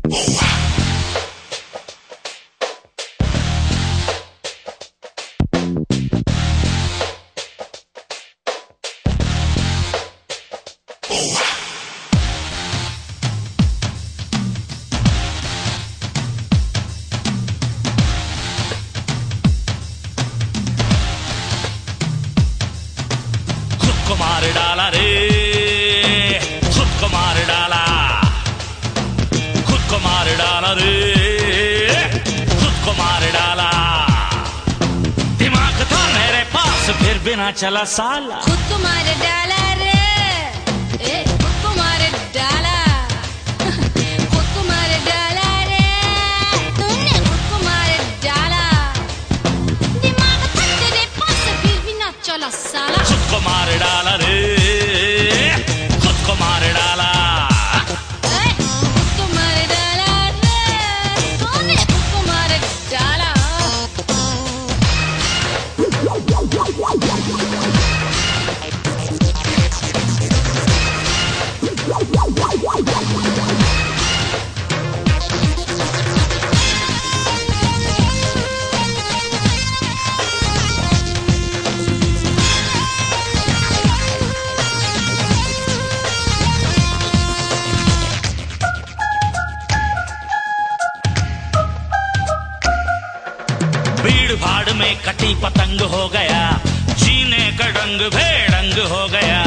मार डाला रे, खुद को मार डाला, खुद को मार डाला रे, खुद को मार डाला। दिमाग था मेरे पास फिर भी ना चला साला। खुद को मार डाला रे, खुद को मार डाला, खुद को मार डाला रे, तुमने खुद को मार डाला। दिमाग था तेरे पास फिर भी ना चला साला। खुद को मार डाला रे, खुद को मार डाला, खुद को मार डाला रे, तूने खुद को मार डाला। भीड़ भाड़ में कटी पतंग हो गया, जीने का ढंग बेढंग हो गया।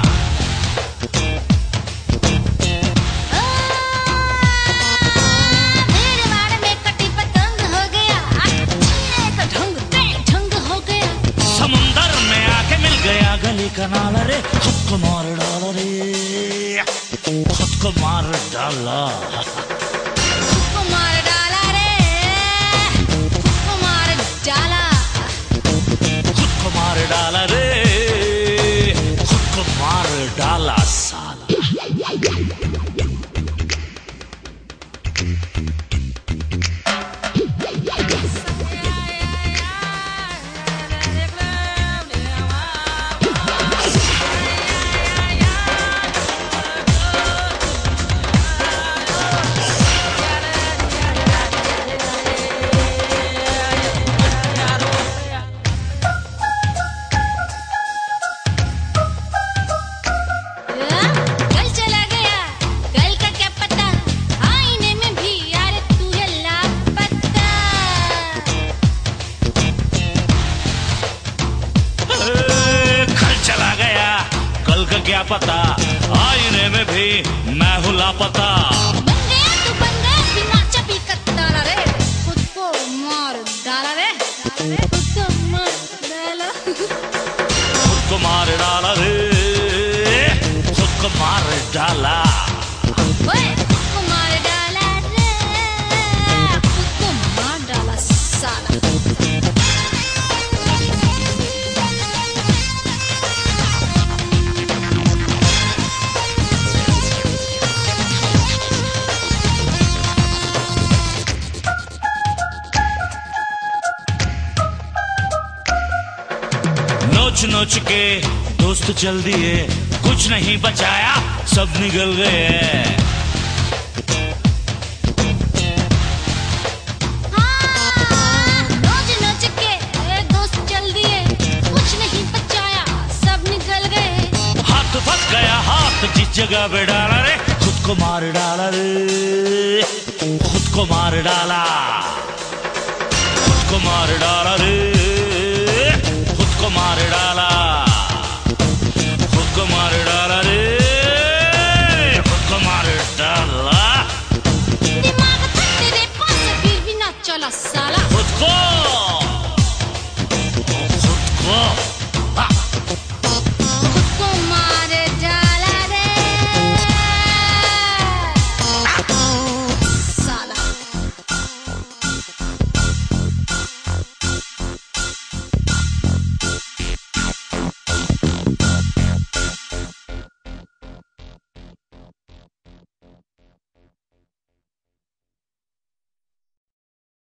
भीड़ भाड़ में कटी पतंग हो गया, जीने का ढंग बेढंग हो गया। समुंदर में आके मिल गया गली का नाला रे, खुद को मार डाला रे, खुद को मार डाला, खुद को मार डाला रे, खुद को मार डाला, खुद को मार डाला रे, खुद को मार डाला साला। कल चला गया, कल का क्या पता, आईने में भी यार तू है लापता। कल चला गया, कल का क्या पता, आईने में भी मैं हूँ लापता। बन गया तू बन गया बिना चपी कत्ताला रे, खुद को मार डाला रे, खुद को मार डाला, खुद को मार डाला रे, खुद को मार डाला, ओए खुद को मार डाला रे, खुद को मार डाला साला। नोच नोच के दोस्त चल दिए, कुछ नहीं बचाया सब निकल गए। नोच नोच के दोस्त चल दिए, कुछ नहीं बचाया सब निकल गए। हाथ फंस गया, हाथ जिस जगह पे डाला रे, खुद को मार डाला रे, खुद को मार डाला, खुद को मार डाला रे।